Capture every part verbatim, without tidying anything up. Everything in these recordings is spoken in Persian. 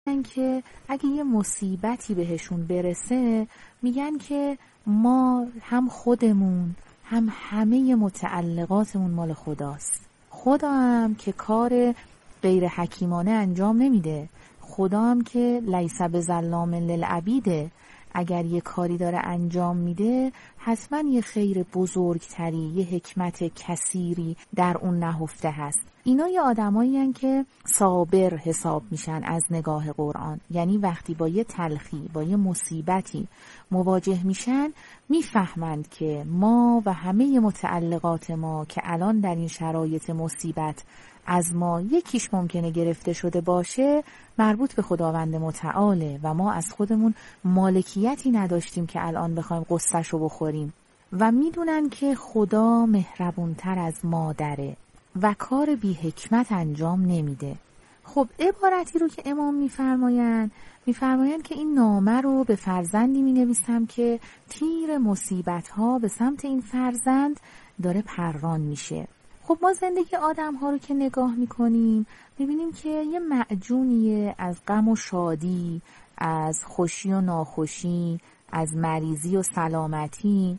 که اگه یه مصیبتی بهشون برسه میگن که ما هم خودمون هم همه متعلقاتمون مال خداست. خدا هم که کار غیر حکیمانه انجام نمیده، خدا هم که لیس بظلام للعبیده، اگر یه کاری داره انجام میده حتما یه خیر بزرگتری، یه حکمت کثیری در اون نهفته هست. اینا یه آدمایی هن که صابر حساب میشن از نگاه قرآن، یعنی وقتی با یه تلخی، با یه مصیبتی مواجه میشن میفهمند که ما و همه متعلقات ما که الان در این شرایط مصیبت از ما یکیش ممکنه گرفته شده باشه مربوط به خداوند متعاله و ما از خودمون مالکیتی نداشتیم که الان بخوایم قصه‌شو بخوریم و میدونن که خدا مهربونتر از مادره و کار بی حکمت انجام نمیده. خب عبارتی رو که امام میفرماین میفرماین که این نامه رو به فرزندی مینویسم که تیر مصیبت ها به سمت این فرزند داره پران میشه. خب ما زندگی آدم ها رو که نگاه میکنیم میبینیم که یه معجونیه از غم و شادی، از خوشی و ناخوشی، از مریضی و سلامتی،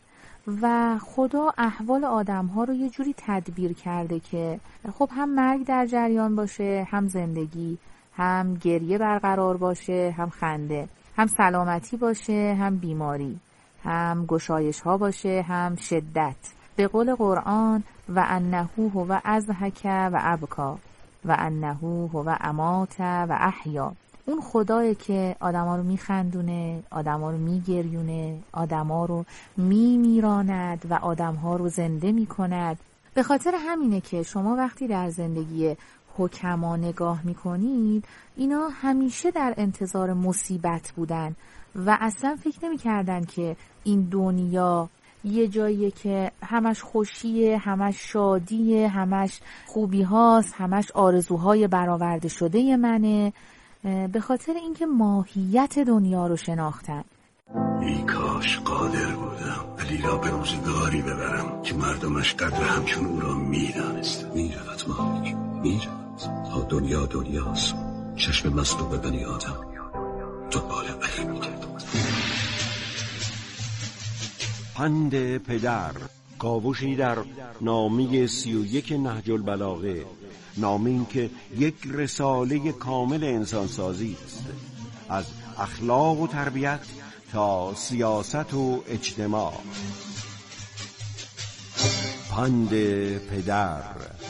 و خدا احوال آدم ها رو یه جوری تدبیر کرده که خب هم مرگ در جریان باشه، هم زندگی، هم گریه برقرار باشه، هم خنده، هم سلامتی باشه، هم بیماری، هم گشایش ها باشه، هم شدت. به قول قرآن و انه هو اضحک و ابکا و انه هو امات و احیا. اون خدایی که آدما رو میخندونه، آدما رو میگریونه، آدما رو میمیراند و آدمها رو زنده میکند. به خاطر همینه که شما وقتی در زندگی حکما نگاه میکنید اینا همیشه در انتظار مصیبت بودن و اصلا فکر نمیکردن که این دنیا یه جاییه که همش خوشیه، همش شادیه، همش خوبی هاست، همش آرزوهای برآورده شده منه، به خاطر اینکه ماهیت دنیا رو شناختن. ای کاش قادر بودم علی را به روزگاری ببرم که مردمش قدر همچون او را میدانست. میرود مالک، میرود تا دنیا دنیاست، چشم مصلوب بنی آدم دنبال علی میگرد. پند پدر، کاوشی در نامه سی و یک نهج البلاغه، نامه این که یک رساله کامل انسانسازی است، از اخلاق و تربیت تا سیاست و اجتماع. پند پدر.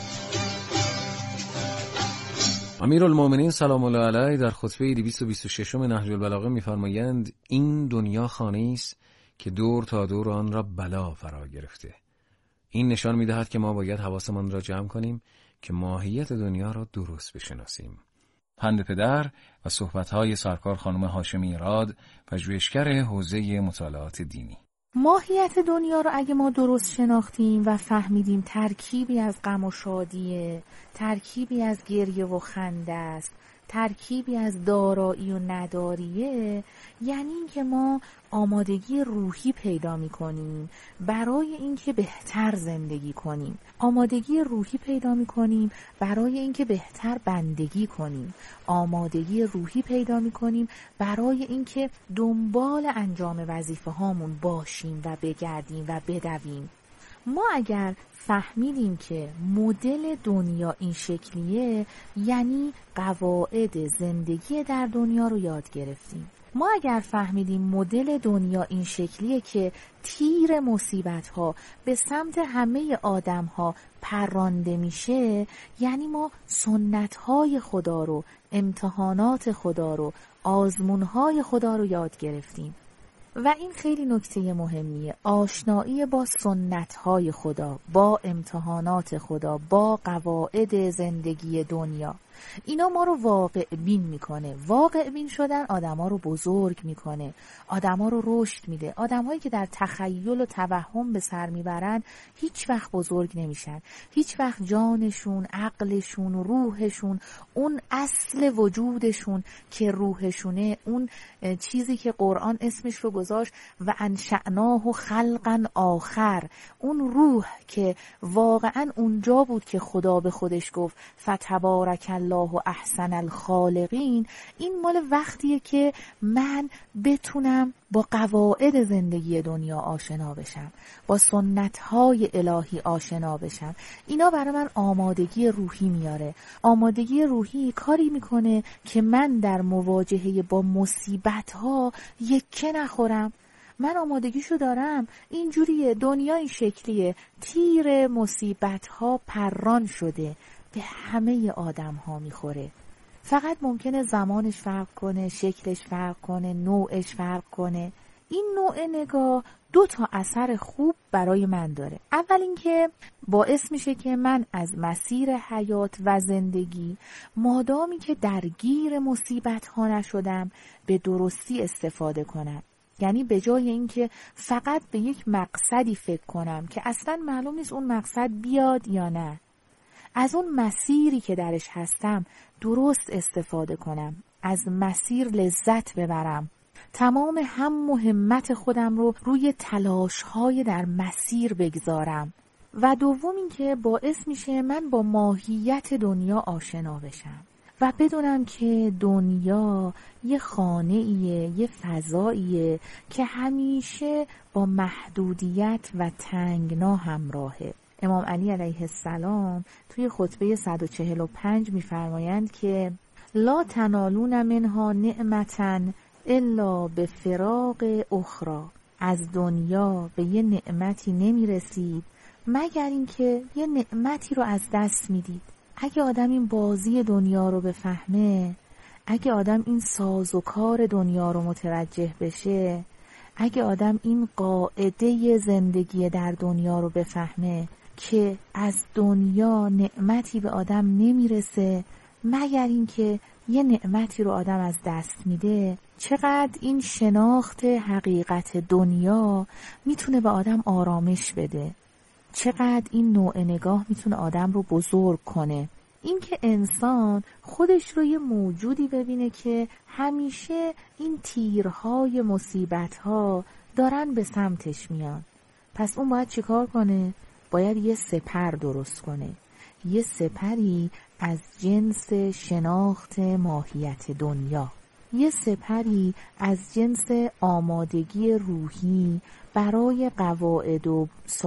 امیرالمومنین سلام الله علیه در خطبه دویست و بیست و شش نهج البلاغه می‌فرمایند این دنیا خانه‌ای است که دور تا دور آن را بلا فرا گرفته. این نشان می‌دهد که ما باید حواسمان را جمع کنیم که ماهیت دنیا را درست بشناسیم. پند پدر و صحبت‌های سرکار خانم هاشمی راد، پژوهشگر حوزه مطالعات دینی. ماهیت دنیا رو اگه ما درست شناختیم و فهمیدیم ترکیبی از غم و شادیه، ترکیبی از گریه و خنده است، ترکیبی از دارایی و نداریه، یعنی اینکه ما آمادگی روحی پیدا می‌کنیم برای اینکه بهتر زندگی کنیم، آمادگی روحی پیدا می‌کنیم برای اینکه بهتر بندگی کنیم، آمادگی روحی پیدا می‌کنیم برای اینکه دنبال انجام وظیفه هامون باشیم و بگردیم و بدویم. ما اگر فهمیدیم که مدل دنیا این شکلیه، یعنی قواعد زندگی در دنیا رو یاد گرفتیم. ما اگر فهمیدیم مدل دنیا این شکلیه که تیر مصیبت‌ها به سمت همه آدم‌ها پرانده میشه، یعنی ما سنت‌های خدا رو، امتحانات خدا رو، آزمون‌های خدا رو یاد گرفتیم. و این خیلی نکته مهمیه، آشنایی با سنت‌های خدا، با امتحانات خدا، با قواعد زندگی دنیا. اینا ما رو واقع بین میکنه. واقع بین شدن آدما رو بزرگ میکنه، آدما رو رشد میده. آدمایی که در تخیل و توهم به سر میبرن هیچ وقت بزرگ نمیشن، هیچ وقت جانشون، عقلشون و روحشون، اون اصل وجودشون که روحشونه، اون چیزی که قرآن اسمش رو گذاشت و انشأناه خلقا آخر، اون روح که واقعا اونجا بود که خدا به خودش گفت فتبارک الله احسن الخالقین، این مال وقتیه که من بتونم با قواعد زندگی دنیا آشنا بشم، با سنت‌های الهی آشنا بشم. اینا برای من آمادگی روحی میاره. آمادگی روحی کاری میکنه که من در مواجهه با مصیبت‌ها یکه نخورم. من آمادگیشو دارم، اینجوریه، دنیا این شکلیه، تیر مصیبت‌ها پران شده، به همه آدم‌ها میخوره. فقط ممکنه زمانش فرق کنه، شکلش فرق کنه، نوعش فرق کنه. این نوع نگاه دو تا اثر خوب برای من داره. اول اینکه باعث میشه که من از مسیر حیات و زندگی، مادامی که درگیر مصیبت‌ها نشدم، به درستی استفاده کنم. یعنی به جای اینکه فقط به یک مقصدی فکر کنم که اصلا معلوم نیست اون مقصد بیاد یا نه، از اون مسیری که درش هستم درست استفاده کنم، از مسیر لذت ببرم، تمام هم همت خودم رو روی تلاش‌های در مسیر بگذارم. و دوم این که باعث میشه من با ماهیت دنیا آشنا بشم و بدونم که دنیا یه خانه‌ایه، یه فضاییه که همیشه با محدودیت و تنگنا همراهه. امام علی علیه السلام توی خطبه صد و چهل و پنج می‌فرمایند که لا تنالون منها نعمتاً الا به فراق اخرى. از دنیا به یه نعمتی نمی‌رسید مگر اینکه یه نعمتی رو از دست میدید. اگه آدم این بازی دنیا رو بفهمه، اگه آدم این ساز و کار دنیا رو متوجه بشه، اگه آدم این قاعده زندگی در دنیا رو بفهمه که از دنیا نعمتی به آدم نمیرسه مگر اینکه یه نعمتی رو آدم از دست میده، چقدر این شناخت حقیقت دنیا میتونه به آدم آرامش بده، چقدر این نوع نگاه میتونه آدم رو بزرگ کنه. این که انسان خودش رو یه موجودی ببینه که همیشه این تیرهای مصیبت‌ها دارن به سمتش میان. پس اون باید چیکار کنه؟ باید یه سپر درست کنه. یه سپری از جنس شناخت ماهیت دنیا. یه سپری از جنس آمادگی روحی برای قواعد و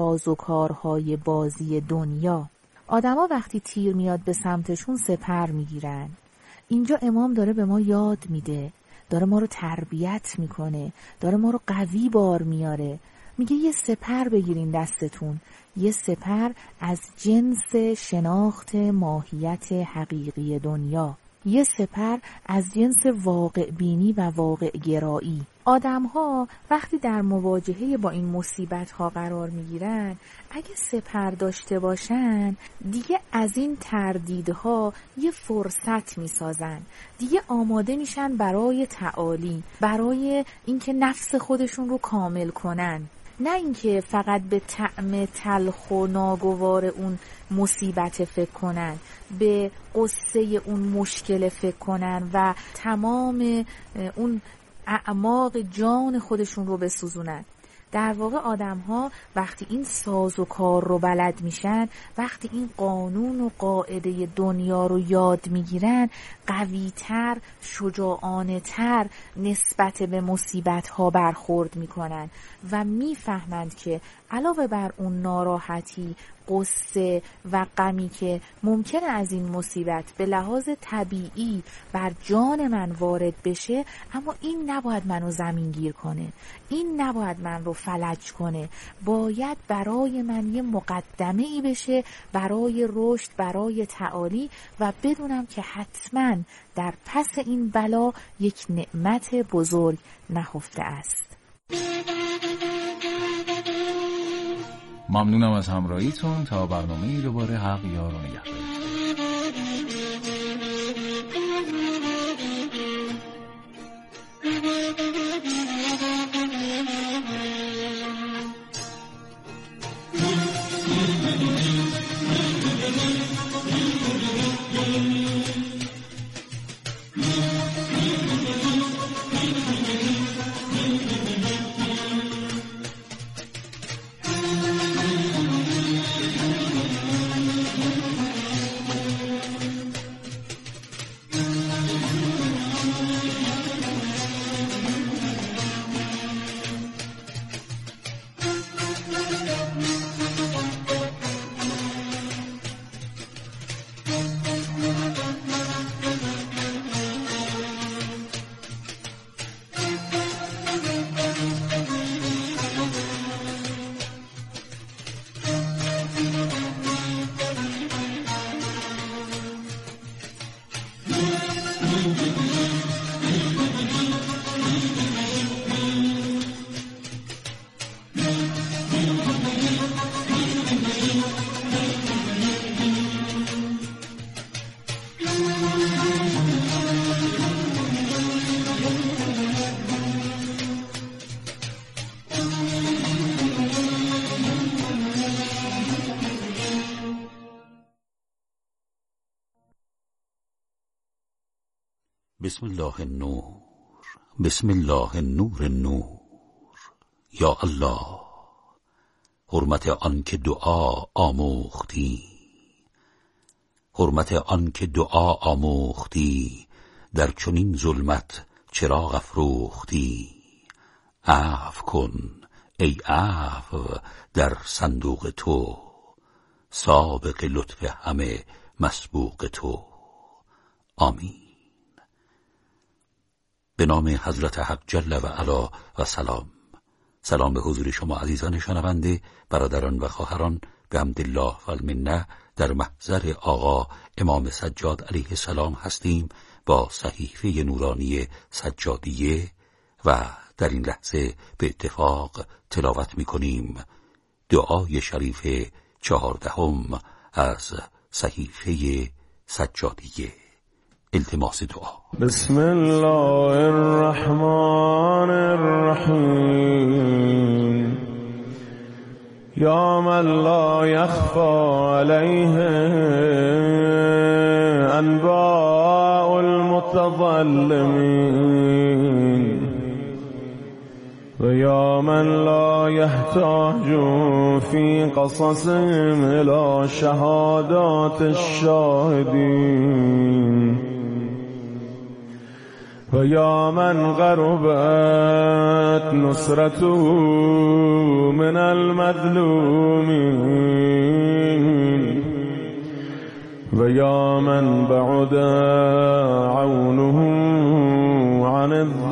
سازوکارهای بازی دنیا. آدما وقتی تیر میاد به سمتشون سپر میگیرن. اینجا امام داره به ما یاد میده، داره ما رو تربیت میکنه، داره ما رو قوی بار میاره. میگه یه سپر بگیرین دستتون، یه سپر از جنس شناخت ماهیت حقیقی دنیا، یه سپر از جنس واقع بینی و واقع گرایی. آدم ها وقتی در مواجهه با این مصیبت ها قرار می گیرن، اگه سپر داشته باشن دیگه از این تردیدها یه فرصت می سازن، دیگه آماده میشن برای تعالی، برای اینکه نفس خودشون رو کامل کنن، نه اینکه فقط به طعم تلخ و ناگوار اون مصیبت فکر کنن، به قصه اون مشکل فکر کنن و تمام اون اعماق جان خودشون رو بسوزونن. در واقع آدم ها وقتی این ساز و کار رو بلد میشن، وقتی این قانون و قاعده دنیا رو یاد میگیرن، قوی‌تر، شجاعانه‌تر نسبت به مصیبت ها برخورد میکنن و میفهمند که علاوه بر اون ناراحتی، قصه و غمی که ممکنه از این مصیبت به لحاظ طبیعی بر جان من وارد بشه، اما این نباید منو زمین گیر کنه، این نباید من رو فلج کنه، باید برای من یه مقدمه ای بشه برای رشد، برای تعالی، و بدونم که حتما در پس این بلا یک نعمت بزرگ نهفته است. ممنونم از همراهیتون. تا برنامه دوباره، حق یار و نگهدار. بسم الله النور، بسم الله نور نور. یا الله، حرمت آن که دعا آموختی، حرمت آن که دعا آموختی، در چنین ظلمت چراغ افروختی. عفو کن ای عفو در صندوق تو، سابق لطف همه مسبوق تو. آمین. به نام حضرت حق جل و علا و سلام. سلام به حضور شما عزیزان شنونده، برادران و خواهران. به حمدالله و المنه در محضر آقا امام سجاد علیه السلام هستیم با صحیفه نورانی سجادیه و در این لحظه به اتفاق تلاوت می کنیم دعای شریف چهاردهم از صحیفه سجادیه. التماس دعا. بسم الله الرحمن الرحیم. یا من لا یخفى علیه انباء المتظلمین، و یا من لا یحتاج فی قصصهم الى شهادات الشاهدین، و یا من غربت نصرته من المظلومین، و یا من بعد عونه عن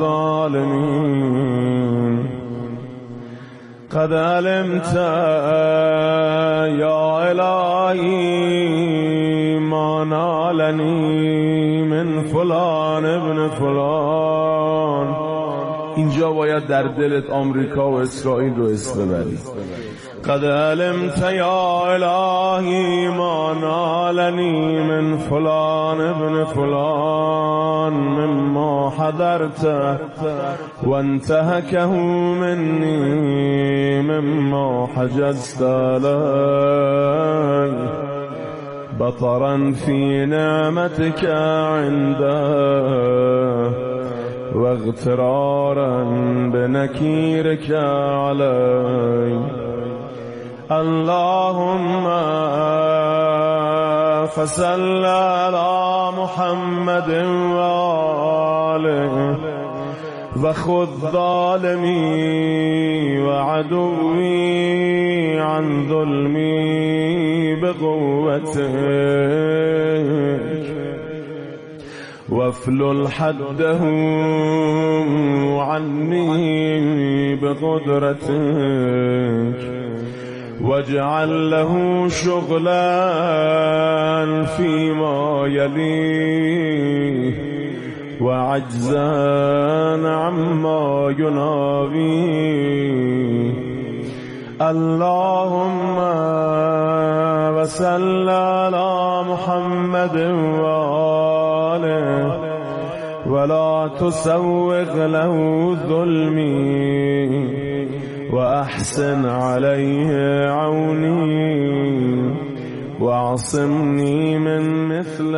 الظالمین. قد علمت یا الهی ما نالنی من فلان ابن فلان. اینجا باید در دلت آمریکا و اسرائیل رو اسم ببری. قد علمت یا الهی ما نالنی من فلان ابن فلان مما حضرت و انتهکه منی مما حجزت علی، بطرا فی نعمتك عنده و اغترارا بنکیرك علی. اللهم فصل على محمد و آله و خذ ظالمی و عدوی عن ظلمی بقوتك، وافلل حده عني بقدرتك، واجعل له شغلا فيما يليه وعجزا عما يناويه. اللهم وصل على محمد وآله ولا تسوغ له ظلمي وأحسن عليه عوني واعصمني من مثل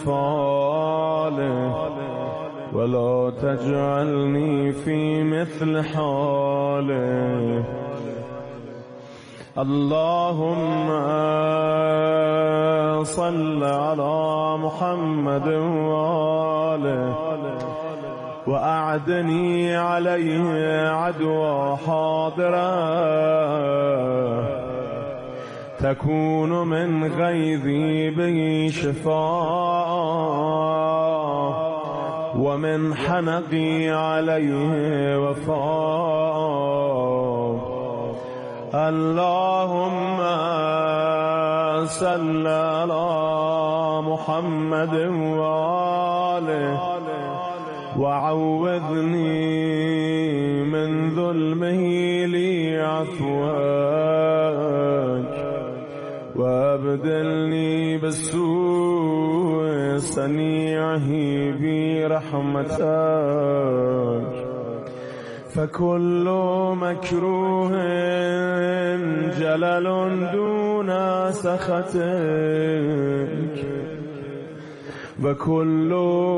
أفعاله ولا تجعلني في مثل حاله. اللهم صل على محمد وآله وأعدني عليه عدوى حاضرا تكون من غيظي به شفاء ومن حنقي عليه وفاء. اللهم صل على محمد وآله وعوذني من ظلمه لي عفوك وابدلني بالسوء صنيعه برحمتك. فكل مكروه جلل دون سخطك و کل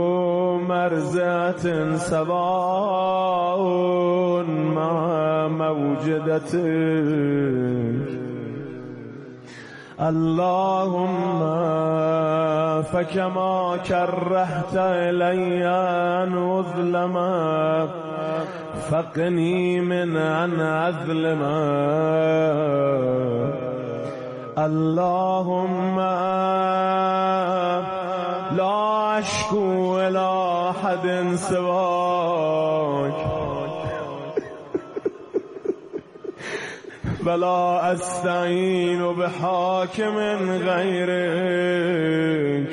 مرزت سواء مع موجدته. اللهم فكما كرهت إلي أن أظلم فقني من أن أظلم. اللهم لا أشكو إلى أحد سواك ولا أستعين بحاكم غيرك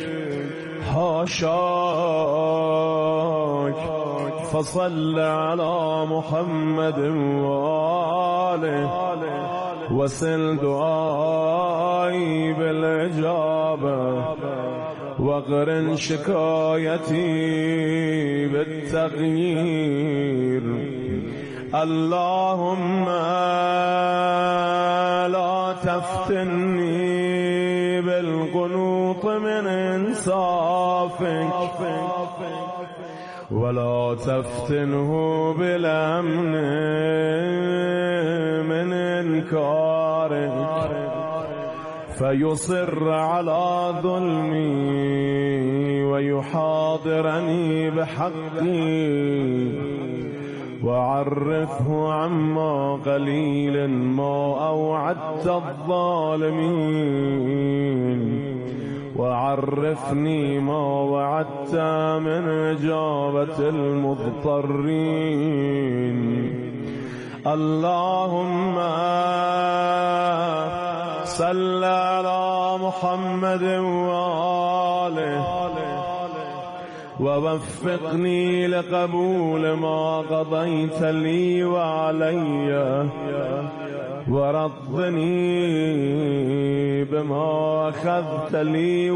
حاشاك. فصل على محمد وآله وسل دعائي بالإجابة وقرن شكايتي بالتغيير. اللهم لا تفتني بالقنوط من إنصافك ولا تفتنه بالأمن من إنكارك فيصر على ظلمي ويحاضرني بحقي. وعرفه عما قليل ما أوعدت الظالمين وعرفني ما وعدت من إجابة المضطرين. اللهم صل على محمد وآله ووفقني لقبول ما قضيت لي وعلي ورضني بما أخذت لي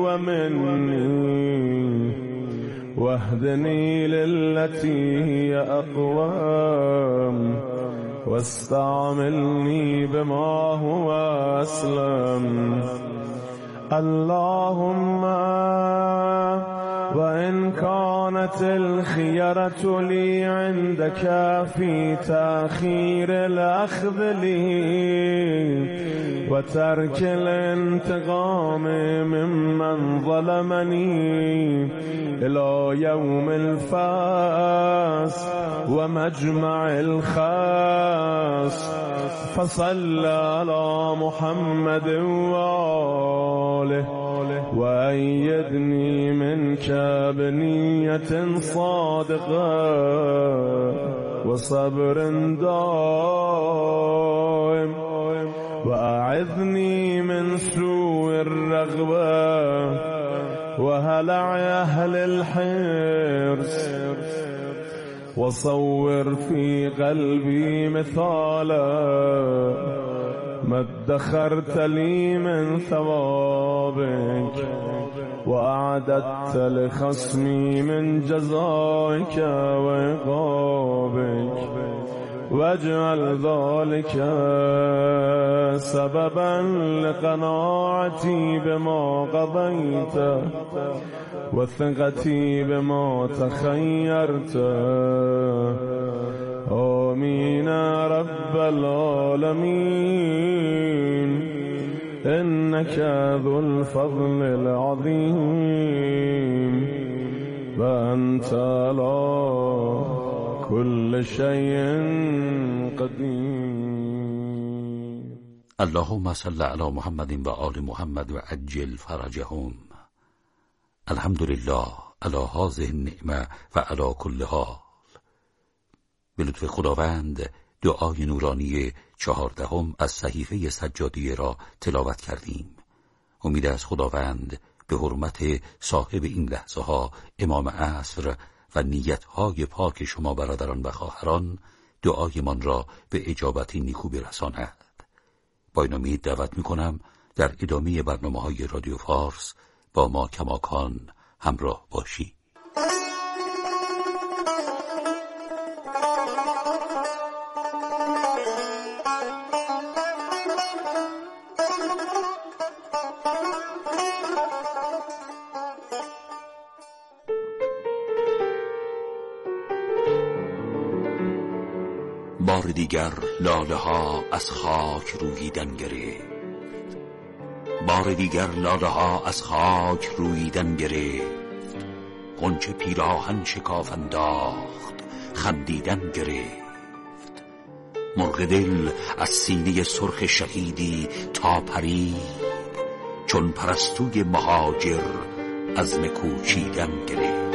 ومني واهدني للتي هي أقوام واستعملني بما هو أسلم. اللهم وإن كانت الخيرة لي عندك في تأخير الأخذ لي وترك الانتقام ممن ظلمني إلى يوم الفاس ومجمع الخاص فصل على محمد وآله وأيدني منك بنية صادقة وصبر دائم وأعذني من سوء الرغبة وهلع أهل الحرص وصور في قلبي مثالا ما ادخرت لي من ثوابك وأعددت لخصمي من جزائك وعقابك واجعل ذلك سببا لقناعتي بما قضيت وثقتي بما تخيرت. آمين رب العالمين إنك ذو الفضل العظيم وأنت على كل شيء قدير. اللهم صل على محمد و آل محمد و عجل فرجهم. الحمد لله على هذه النعمة و على كل حال. به لطف خداوند دعای نورانی چهاردهم از صحیفه سجادیه را تلاوت کردیم. امید از خداوند به حرمت صاحب این لحظه ها امام عصر و نیت های پاک شما برادران و خواهران دعای من را به اجابتی نیکو برساند. با این امید دعوت میکنم در ادامه برنامه های رادیو فارس با ما کماکان همراه باشی. بار دیگر لاله ها از خاک روییدن گرفت، بار دیگر لاله ها از خاک روییدن گرفت، غنچه پیراهن شکاف انداخت خندیدن گرفت، مرغ دل از سینه سرخ شهیدی تا پرید، چون پرستوی مهاجر عزم کوچیدن گرفت.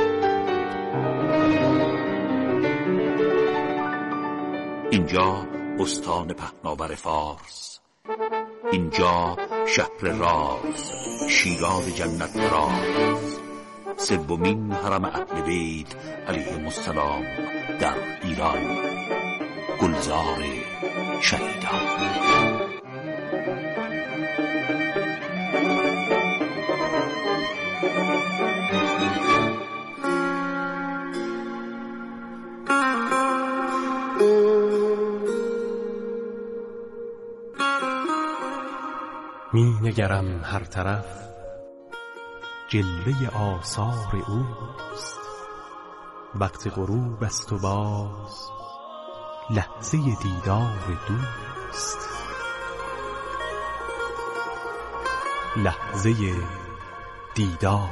اینجا استان پهناور فارس، اینجا شهر راز، شیراز جنت راز، سومین حرم اهل بیت علیهم السلام در ایران، گلزار شهیدان. می نگرم هر طرف جلوه آثار اوست، وقت غروب است و باز لحظه دیدار دوست، لحظه دیدار.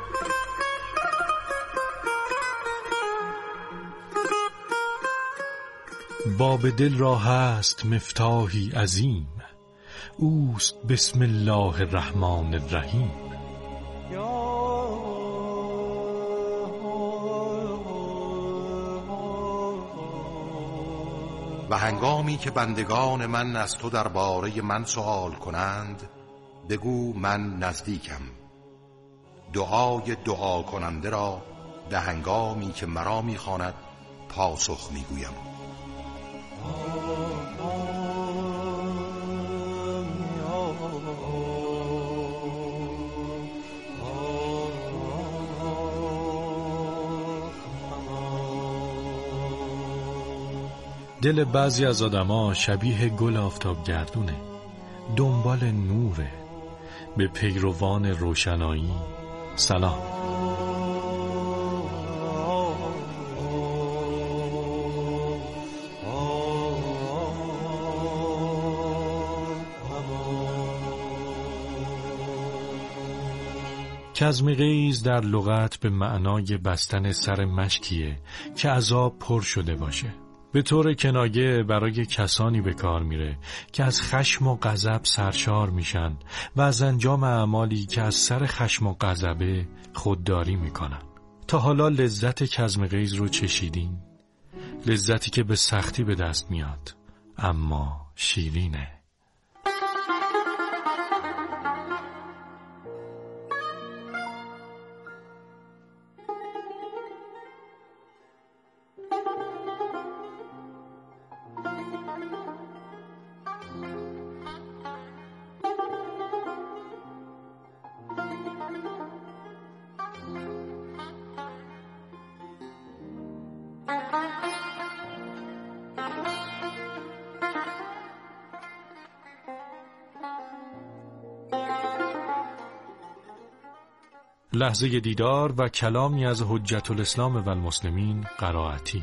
باب دل را هست مفتاحی عظیم، اوست بسم الله الرحمن الرحیم. و هنگامی که بندگان من از تو درباره من سؤال کنند، بگو من نزدیکم. دعای دعا کننده را به هنگامی که مرا میخواند پاسخ میگویم. دل بعضی از آدما شبیه گل آفتاب گردونه، دنبال نوره. به پیروان روشنایی سلام. کظم غیظ در لغت به معنای بستن سر مشکیه که از آب پر شده باشه. به طور کنایه برای کسانی به کار میره که از خشم و غضب سرشار میشن و از انجام اعمالی که از سر خشم و غضبه خودداری میکنن. تا حالا لذت کظم غیظ رو چشیدین؟ لذتی که به سختی به دست میاد اما شیرینه. لحظه دیدار و کلامی از حجت الاسلام و المسلمین قرائتی.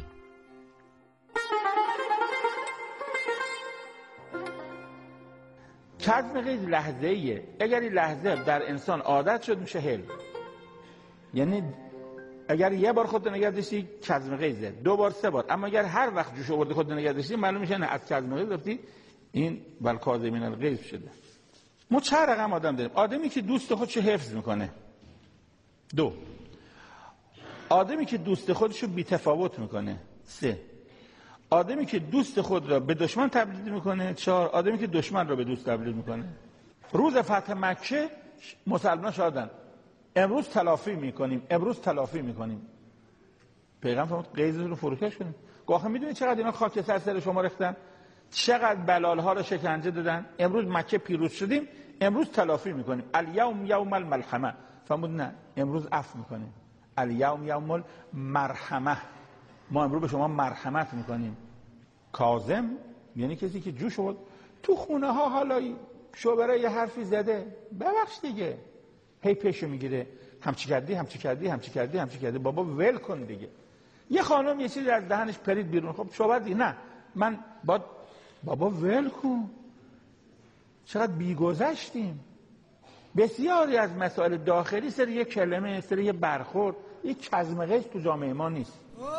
کظم غیظ لحظه ایه. اگر این لحظه در انسان عادت شد میشه حل. یعنی اگر یه بار خودت نگه داشتی کظم غیظه، دو بار سه بار، اما اگر هر وقت جوش آوردی خودت نگه داشتی معلوم میشه نه از کظم غیظ رفتی، این بالکاظمین الغیظ شده. ما چند رقم آدم داریم؟ آدمی که دوست خودشو حفظ میکنه، دو آدمی که دوست خودشو بی‌تفاوت میکنه، سه آدمی که دوست خود را به دشمن تبدیل میکنه، چهار آدمی که دشمن را به دوست تبدیل میکنه. روز فتح مکه مسلمان شدن، امروز تلافی میکنیم، امروز تلافی میکنیم. پیغمبر فرمود غیظ رو فروکش کنیم. آخه میدونی چقدر اینا خاک سر سر شما ریختن، چقدر بلال ها رو شکنجه دادن، امروز مکه پیروز شدیم، امروز تلافی میکنیم. الیوم یوم الملحمه. فرمود نه، امروز عفو میکنیم. الیوم یوم المرحمه، ما امروز به شما مرحمت میکنیم. کاظم یعنی کسی که جوش بود تو خونه ها، حالا شوبره یه حرفی زده، ببخش دیگه، هی پیشو میگیره، همچی کردی همچی کردی همچی کردی همچی کردی، بابا ول کن دیگه. یه خانم یه چیزی از دهنش پرید بیرون، خب شوبر دی نه، من با بابا ول کن، چقدر بیگذشتیم. بسیاری از مسائل داخلی سر یک کلمه، سر یک برخورد، یک کظم غیظ تو جامعه ما نیست.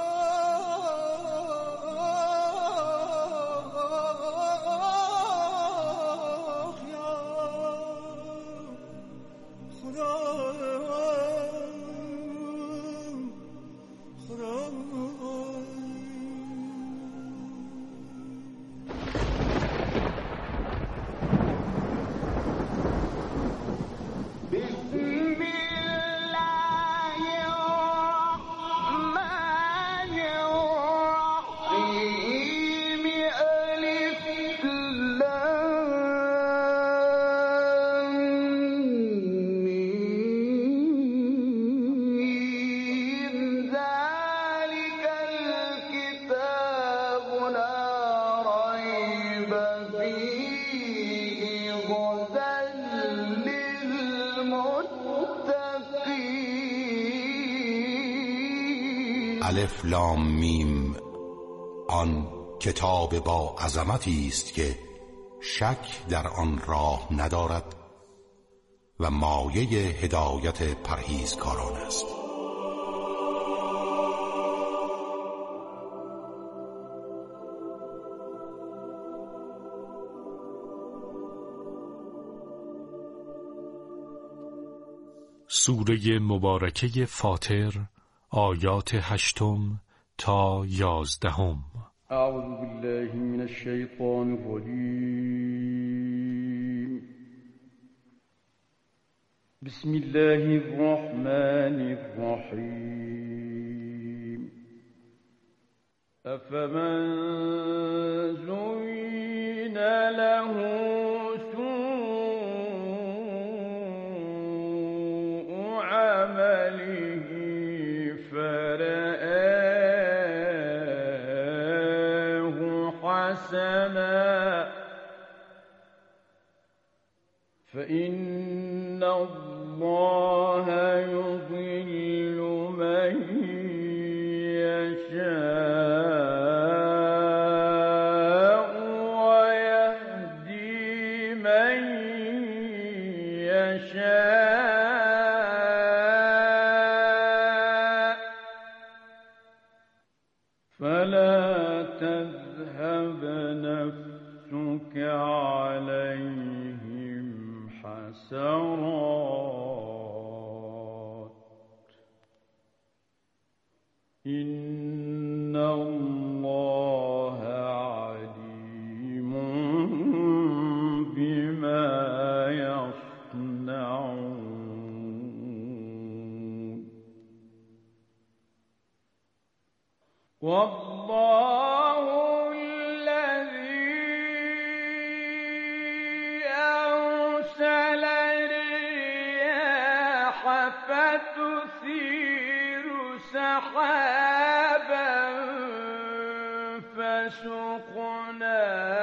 الف لام میم، آن کتاب با عظمتی است که شک در آن راه ندارد و مایه هدایت پرهیزکاران است. سوره مبارکه فاطر، آیات هشتم تا یازدهم. اعوذ بالله من الشیطان الرجیم. بسم الله الرحمن الرحیم. افمن زین له سوء عمله فرآه حسنا فإن الله يضل من يشاء ويهدي من يشاء فلا تذهب نفسك عليهم حسرات إن الله عليم بما يصنعون والله الذي أرسل الرياح فتثير سحابا فسقناه